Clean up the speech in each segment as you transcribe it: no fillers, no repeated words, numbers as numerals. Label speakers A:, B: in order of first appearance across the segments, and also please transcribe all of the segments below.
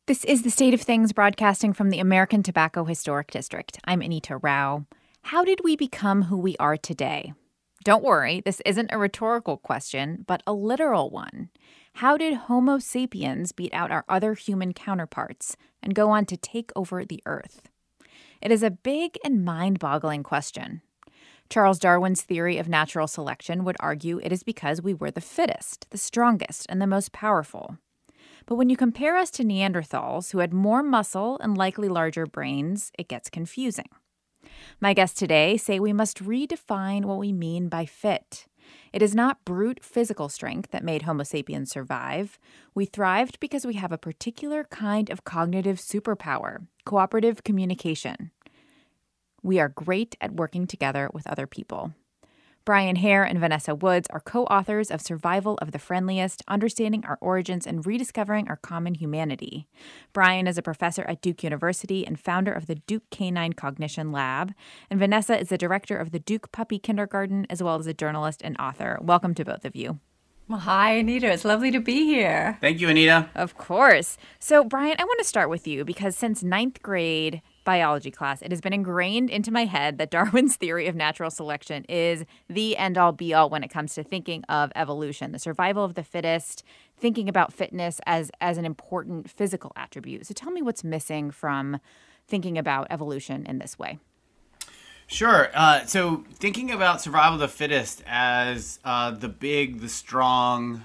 A: This is The State of Things, broadcasting from the American Tobacco Historic District. I'm Anita Rao. How did we become who we are today? Don't worry, this isn't a rhetorical question, but a literal one. How did Homo sapiens beat out our other human counterparts and go on to take over the Earth? It is a big and mind-boggling question. Charles Darwin's theory of natural selection would argue it is because we were the fittest, the strongest, and the most powerful. But when you compare us to Neanderthals, who had more muscle and likely larger brains, it gets confusing. My guests today say we must redefine what we mean by fit. It is not brute physical strength that made Homo sapiens survive. We thrived because we have a particular kind of cognitive superpower, cooperative communication. We are great at working together with other people. Brian Hare and Vanessa Woods are co-authors of Survival of the Friendliest, Understanding Our Origins and Rediscovering Our Common Humanity. Brian is a professor at Duke University and founder of the Duke Canine Cognition Lab, and Vanessa is the director of the Duke Puppy Kindergarten, as well as a journalist and author. Welcome to both of you.
B: Well, hi, Anita. It's lovely to be here.
C: Thank you, Anita.
A: Of course. So, Brian, I want to start with you because since ninth grade biology class, it has been ingrained into my head that Darwin's theory of natural selection is the end-all be-all when it comes to thinking of evolution, the survival of the fittest, thinking about fitness as an important physical attribute. So tell me what's missing from thinking about evolution in this way.
C: Sure. So thinking about survival of the fittest as the big, the strong,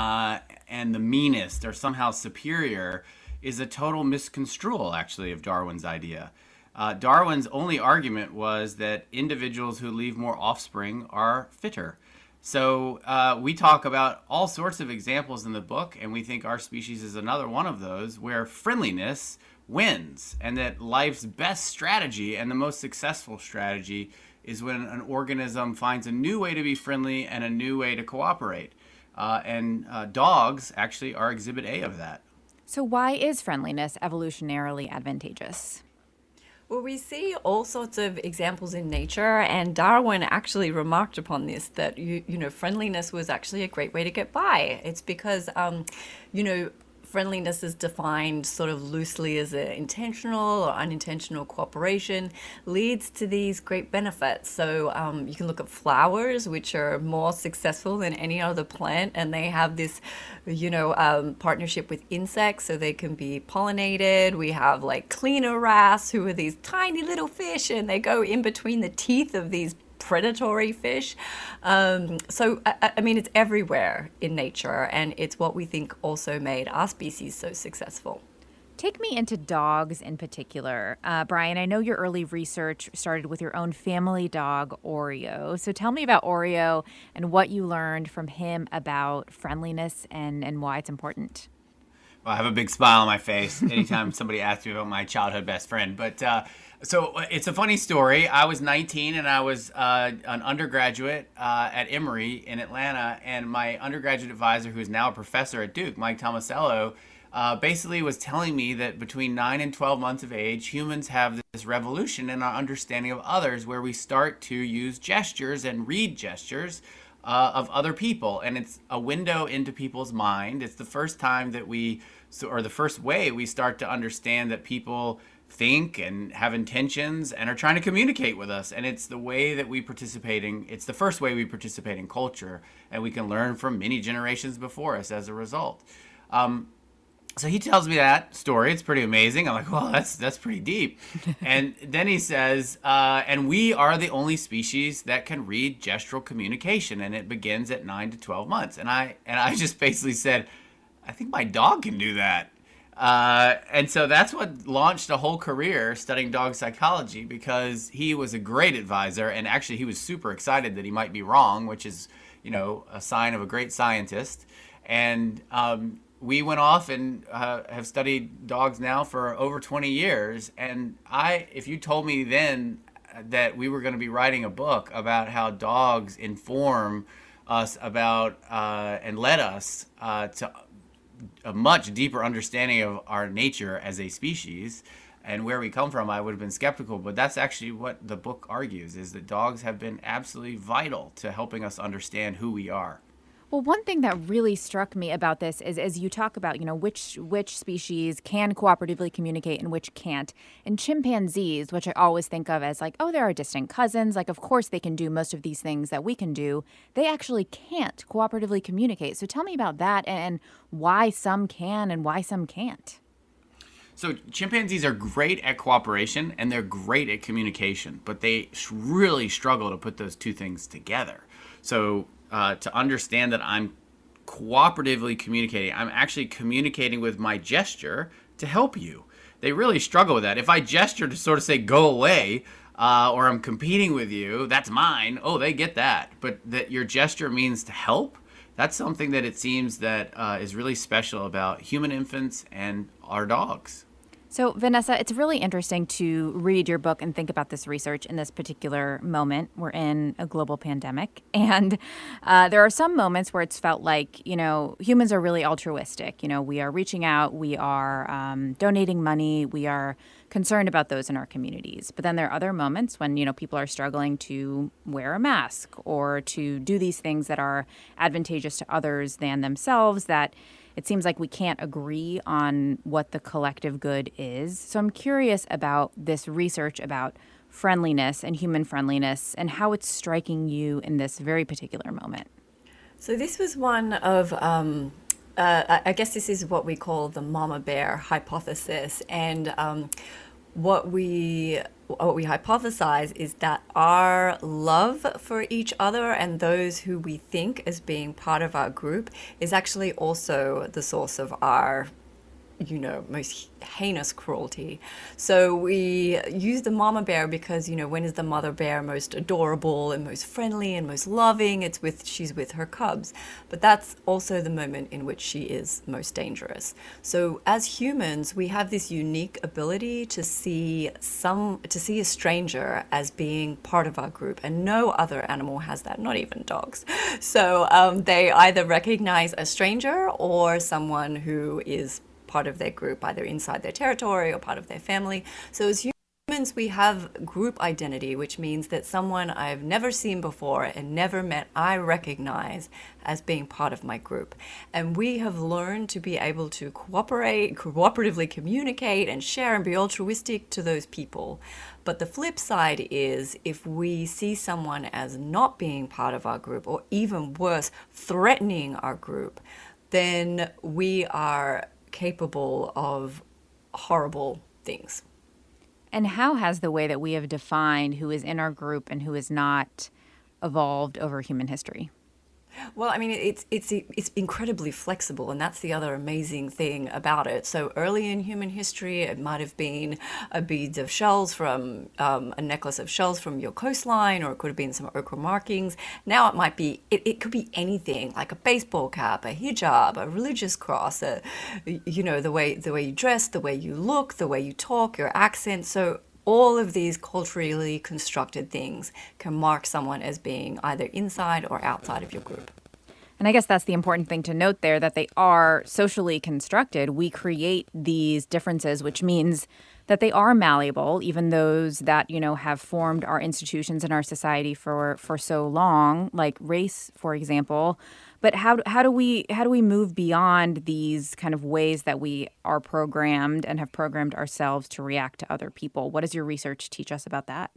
C: and the meanest are somehow superior is a total misconstrual, actually, of Darwin's idea. Darwin's only argument was that individuals who leave more offspring are fitter. So we talk about all sorts of examples in the book, and we think our species is another one of those where friendliness wins, and that life's best strategy and the most successful strategy is when an organism finds a new way to be friendly and a new way to cooperate. And dogs actually are exhibit A of that.
A: So why is friendliness evolutionarily advantageous?
B: Well, we see all sorts of examples in nature, and Darwin actually remarked upon this, that, friendliness was actually a great way to get by. It's because, friendliness is defined sort of loosely as an intentional or unintentional cooperation, leads to these great benefits. So you can look at flowers, which are more successful than any other plant, and they have this, partnership with insects, so they can be pollinated. We have like cleaner wrasse, who are these tiny little fish, and they go in between the teeth of these predatory fish. So it's everywhere in nature, and it's what we think also made our species so successful.
A: Take me into dogs in particular. Brian, I know your early research started with your own family dog, Oreo. So tell me about Oreo and what you learned from him about friendliness and why it's important.
C: Well, I have a big smile on my face anytime somebody asks me about my childhood best friend. But so it's a funny story. I was 19 and I was an undergraduate at Emory in Atlanta. And my undergraduate advisor, who is now a professor at Duke, Mike Tomasello, basically was telling me that between 9 and 12 months of age, humans have this revolution in our understanding of others where we start to use gestures and read gestures of other people. And it's a window into people's mind. It's the first time that the first way we start to understand that people think and have intentions and are trying to communicate with us. And it's the way that it's the first way we participate in culture, and we can learn from many generations before us as a result. So he tells me that story. It's pretty amazing. I'm like, well, that's pretty deep. And then he says, and we are the only species that can read gestural communication, and it begins at 9 to 12 months. And I just basically said, I think my dog can do that. And so that's what launched a whole career studying dog psychology, because he was a great advisor, and actually he was super excited that he might be wrong, which is, a sign of a great scientist. And we went off and have studied dogs now for over 20 years. And if you told me then that we were going to be writing a book about how dogs inform us about and led us to a much deeper understanding of our nature as a species and where we come from, I would have been skeptical. But that's actually what the book argues, is that dogs have been absolutely vital to helping us understand who we are.
A: Well, one thing that really struck me about this is as you talk about, which species can cooperatively communicate and which can't. In chimpanzees, which I always think of as like, oh, they're our distant cousins, like of course they can do most of these things that we can do. They actually can't cooperatively communicate. So tell me about that and why some can and why some can't.
C: So chimpanzees are great at cooperation and they're great at communication, but they really struggle to put those two things together. So to understand that I'm cooperatively communicating, I'm actually communicating with my gesture to help you. They really struggle with that. If I gesture to sort of say, go away, or I'm competing with you, that's mine. Oh, they get that. But that your gesture means to help, that's something that it seems that is really special about human infants and our dogs.
A: So, Vanessa, it's really interesting to read your book and think about this research in this particular moment. We're in a global pandemic, and there are some moments where it's felt like, humans are really altruistic. We are reaching out, we are donating money, we are concerned about those in our communities. But then there are other moments when, people are struggling to wear a mask or to do these things that are advantageous to others than themselves, that it seems like we can't agree on what the collective good is. So I'm curious about this research about friendliness and human friendliness and how it's striking you in this very particular moment.
B: So this was one of, I guess this is what we call the mama bear hypothesis. And what we hypothesize is that our love for each other and those who we think as being part of our group is actually also the source of our most heinous cruelty. So we use the mama bear because, when is the mother bear most adorable and most friendly and most loving? She's with her cubs. But that's also the moment in which she is most dangerous. So as humans, we have this unique ability to see a stranger as being part of our group, and no other animal has that, not even dogs. So they either recognize a stranger or someone who is part of their group, either inside their territory or part of their family. So as humans, we have group identity, which means that someone I've never seen before and never met, I recognize as being part of my group. And we have learned to be able to cooperatively communicate and share and be altruistic to those people. But the flip side is if we see someone as not being part of our group, or even worse, threatening our group, then we are capable of horrible things.
A: And how has the way that we have defined who is in our group and who is not evolved over human history?
B: Well, I mean, it's incredibly flexible, and that's the other amazing thing about it. So early in human history, it might have been a bead of shells from a necklace of shells from your coastline, or it could have been some ochre markings. Now it might be, it could be anything, like a baseball cap, a hijab, a religious cross, the way you dress, the way you look, the way you talk, your accent. So all of these culturally constructed things can mark someone as being either inside or outside of your group.
A: And I guess that's the important thing to note there, that they are socially constructed. We create these differences, which means that they are malleable, even those that, have formed our institutions and our society for so long, like race, for example. But how do we move beyond these kind of ways that we are programmed and have programmed ourselves to react to other people? What does your research teach us about that?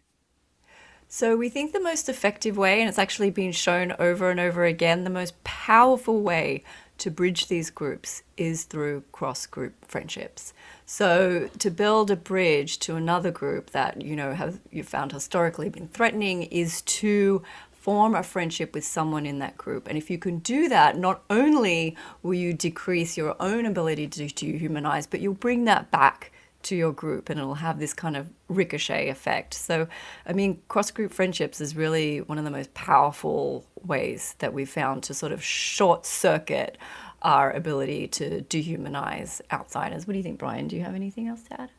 B: So we think the most effective way, and it's actually been shown over and over again, the most powerful way to bridge these groups is through cross-group friendships. So to build a bridge to another group that, you found historically been threatening is to form a friendship with someone in that group. And if you can do that, not only will you decrease your own ability to dehumanize, but you'll bring that back to your group and it'll have this kind of ricochet effect. So, I mean, cross-group friendships is really one of the most powerful ways that we've found to sort of short circuit our ability to dehumanize outsiders. What do you think, Brian? Do you have anything else to add?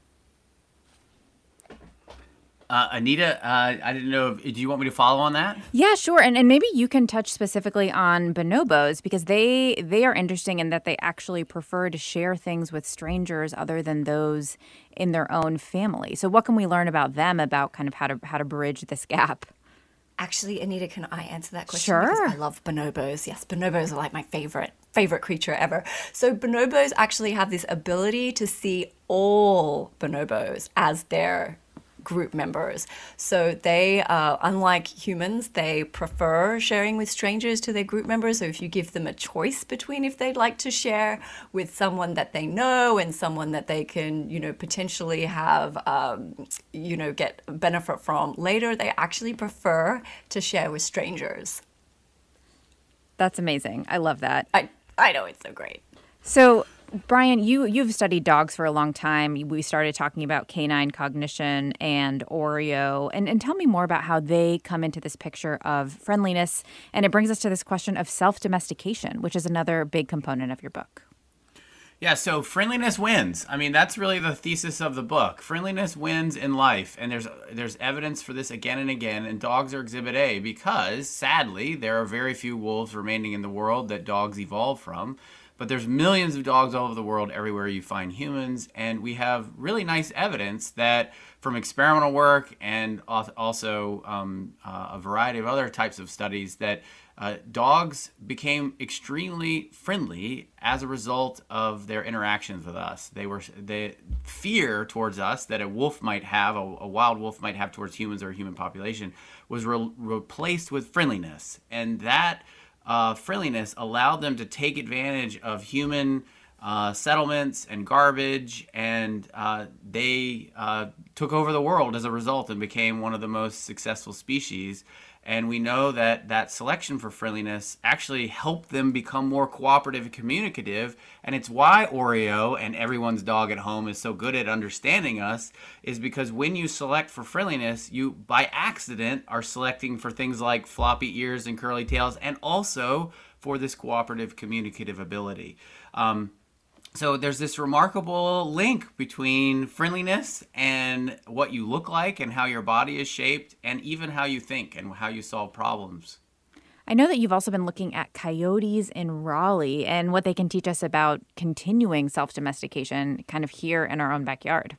C: Anita, I didn't know, do you want me to follow on that?
A: Yeah, sure. And maybe you can touch specifically on bonobos, because they are interesting in that they actually prefer to share things with strangers other than those in their own family. So what can we learn about them, about kind of how to bridge this gap?
B: Actually, Anita, can I answer that question?
A: Sure.
B: Because I love bonobos. Yes, bonobos are like my favorite creature ever. So bonobos actually have this ability to see all bonobos as their group members. So they, unlike humans, they prefer sharing with strangers to their group members. So if you give them a choice between if they'd like to share with someone that they know and someone that they can, potentially have, get benefit from later, they actually prefer to share with strangers.
A: That's amazing. I love that.
B: I know, it's so great.
A: So, Brian, you've studied dogs for a long time. We started talking about canine cognition and Oreo. And tell me more about how they come into this picture of friendliness. And it brings us to this question of self-domestication, which is another big component of your book.
C: Yeah, so friendliness wins. I mean, that's really the thesis of the book. Friendliness wins in life, and there's evidence for this again and again, and dogs are exhibit A because, sadly, there are very few wolves remaining in the world that dogs evolved from. But there's millions of dogs all over the world everywhere you find humans, and we have really nice evidence that from experimental work and also a variety of other types of studies that dogs became extremely friendly as a result of their interactions with us. The fear towards us that a wolf might have, a wild wolf might have towards humans or a human population, was replaced with friendliness, and that friendliness allowed them to take advantage of human settlements and garbage, and they took over the world as a result and became one of the most successful species. And we know that selection for friendliness actually helped them become more cooperative and communicative. And it's why Oreo and everyone's dog at home is so good at understanding us, is because when you select for friendliness, you by accident are selecting for things like floppy ears and curly tails, and also for this cooperative communicative ability. So there's this remarkable link between friendliness and what you look like and how your body is shaped and even how you think and how you solve problems.
A: I know that you've also been looking at coyotes in Raleigh and what they can teach us about continuing self-domestication kind of here in our own backyard.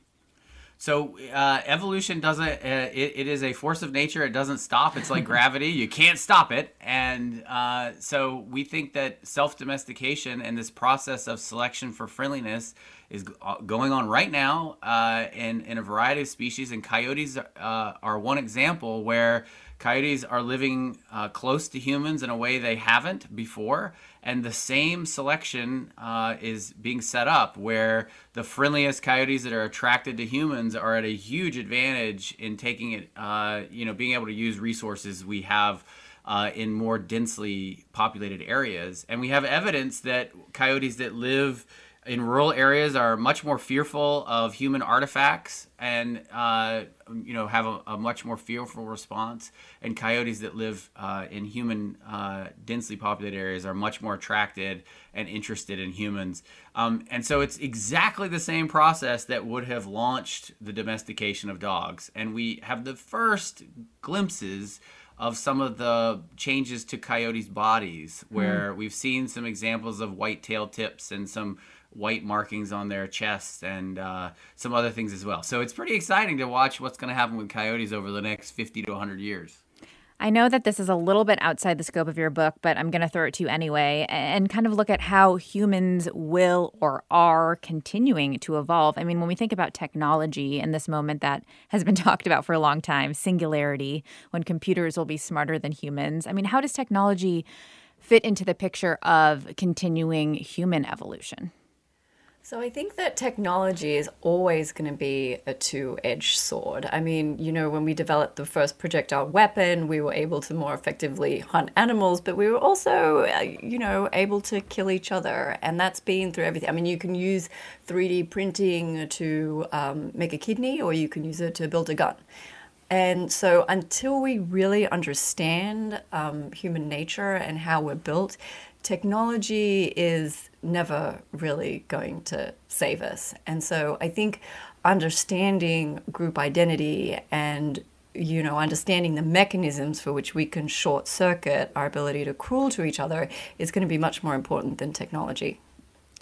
C: So evolution doesn't, it is a force of nature. It doesn't stop. It's like gravity. You can't stop it. And so we think that self-domestication and this process of selection for friendliness is going on right now in a variety of species. And coyotes are one example where coyotes are living close to humans in a way they haven't before. And the same selection is being set up where the friendliest coyotes that are attracted to humans are at a huge advantage in taking it, being able to use resources we have in more densely populated areas. And we have evidence that coyotes that live in rural areas are much more fearful of human artifacts and have a much more fearful response. And coyotes that live in human densely populated areas are much more attracted and interested in humans. And so it's exactly the same process that would have launched the domestication of dogs. And we have the first glimpses of some of the changes to coyotes' bodies, where we've seen some examples of white tail tips and some white markings on their chests and some other things as well. So it's pretty exciting to watch what's going to happen with coyotes over the next 50 to 100 years.
A: I know that this is a little bit outside the scope of your book, but I'm going to throw it to you anyway and kind of look at how humans will or are continuing to evolve. I mean, when we think about technology in this moment that has been talked about for a long time, singularity, when computers will be smarter than humans. I mean, how does technology fit into the picture of continuing human evolution?
B: So I think that technology is always going to be a two-edged sword. I mean, when we developed the first projectile weapon, we were able to more effectively hunt animals, but we were also, able to kill each other. And that's been through everything. I mean, you can use 3D printing to make a kidney, or you can use it to build a gun. And so until we really understand human nature and how we're built, technology is never really going to save us. And so I think understanding group identity and, understanding the mechanisms for which we can short circuit our ability to cruel to each other is going to be much more important than technology.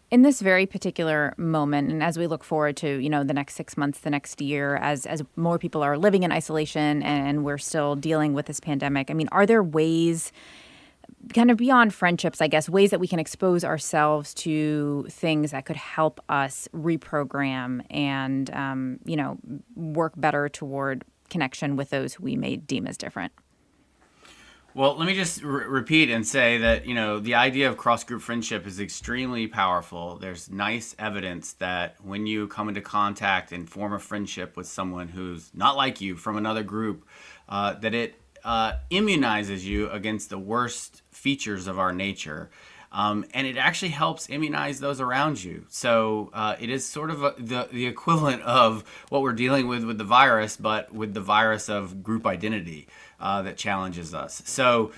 A: In this very particular moment, and as we look forward to, the next 6 months, the next year, as more people are living in isolation and we're still dealing with this pandemic, I mean, are there ways, kind of beyond friendships, I guess, ways that we can expose ourselves to things that could help us reprogram and, work better toward connection with those who we may deem as different?
C: Well, let me just repeat and say that, the idea of cross-group friendship is extremely powerful. There's nice evidence that when you come into contact and form a friendship with someone who's not like you from another group, that it immunizes you against the worst features of our nature. And it actually helps immunize those around you. So it is sort of the equivalent of what we're dealing with the virus, but with the virus of group identity that challenges us. So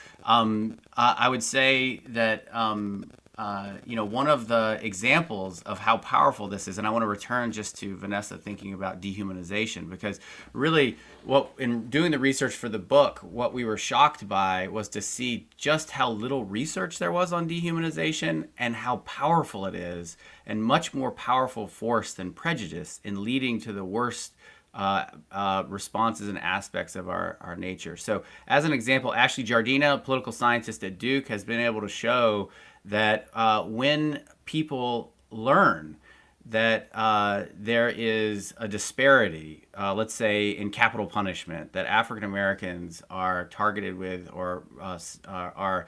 C: I would say that, one of the examples of how powerful this is, and I want to return just to Vanessa thinking about dehumanization, because really in doing the research for the book, what we were shocked by was to see just how little research there was on dehumanization and how powerful it is, and much more powerful force than prejudice in leading to the worst responses and aspects of our nature. So as an example, Ashley Jardina, a political scientist at Duke, has been able to show that when people learn that there is a disparity, let's say in capital punishment, that African Americans are targeted with or are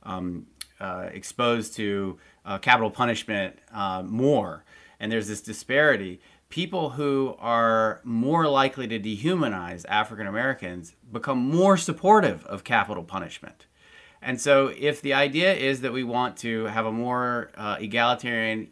C: exposed to capital punishment more, and there's this disparity, people who are more likely to dehumanize African Americans become more supportive of capital punishment. And so if the idea is that we want to have a more egalitarian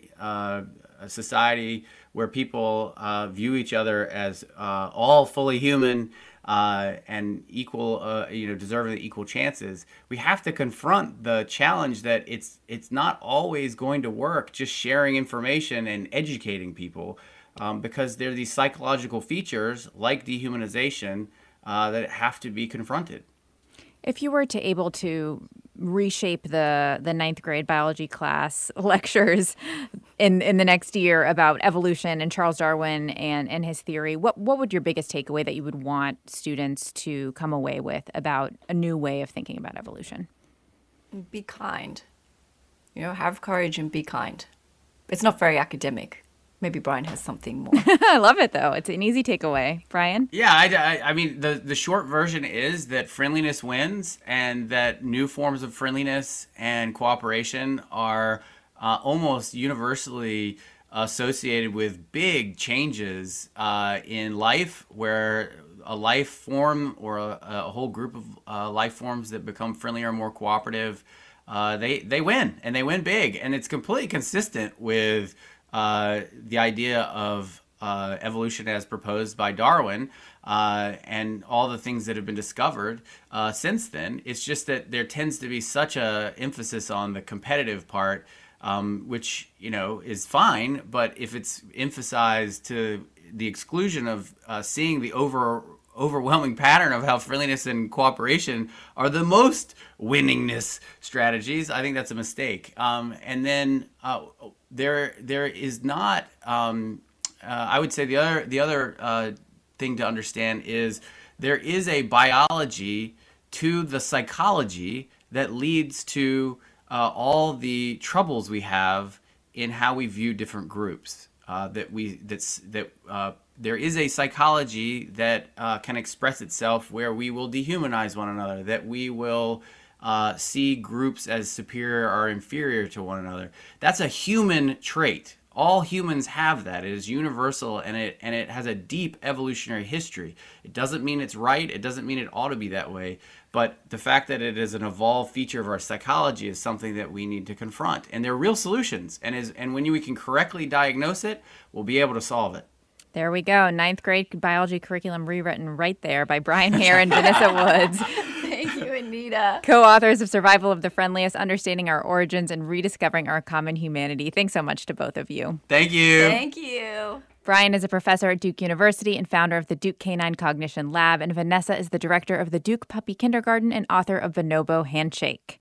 C: society where people view each other as all fully human and equal, deserving equal chances, we have to confront the challenge that it's not always going to work just sharing information and educating people. Because there are these psychological features like dehumanization that have to be confronted.
A: If you were able to reshape the ninth grade biology class lectures in the next year about evolution and Charles Darwin and his theory, what would your biggest takeaway that you would want students to come away with about a new way of thinking about evolution?
B: Be kind. Have courage and be kind. It's not very academic. Maybe Brian has something more.
A: I love it, though. It's an easy takeaway. Brian?
C: Yeah, I mean, the short version is that friendliness wins, and that new forms of friendliness and cooperation are almost universally associated with big changes in life, where a life form or a whole group of life forms that become friendlier and more cooperative, they win, and they win big. And it's completely consistent with the idea of evolution as proposed by Darwin and all the things that have been discovered since then. It's just that there tends to be such a emphasis on the competitive part, which is fine, but if it's emphasized to the exclusion of seeing the overwhelming pattern of how friendliness and cooperation are the most winningness strategies, I think that's a mistake. And then there is not. I would say the other thing to understand is there is a biology to the psychology that leads to all the troubles we have in how we view different groups. There is a psychology that can express itself where we will dehumanize one another, that we will see groups as superior or inferior to one another. That's a human trait. All humans have that. It is universal, and it has a deep evolutionary history. It doesn't mean it's right. It doesn't mean it ought to be that way. But the fact that it is an evolved feature of our psychology is something that we need to confront. And there are real solutions. And when we can correctly diagnose it, we'll be able to solve it.
A: There we go. Ninth grade biology curriculum rewritten right there by Brian Hare and Vanessa Woods.
B: Thank you, Anita.
A: Co-authors of Survival of the Friendliest, Understanding Our Origins and Rediscovering Our Common Humanity. Thanks so much to both of you.
C: Thank you.
B: Thank you.
A: Brian is a professor at Duke University and founder of the Duke Canine Cognition Lab, and Vanessa is the director of the Duke Puppy Kindergarten and author of Bonobo Handshake.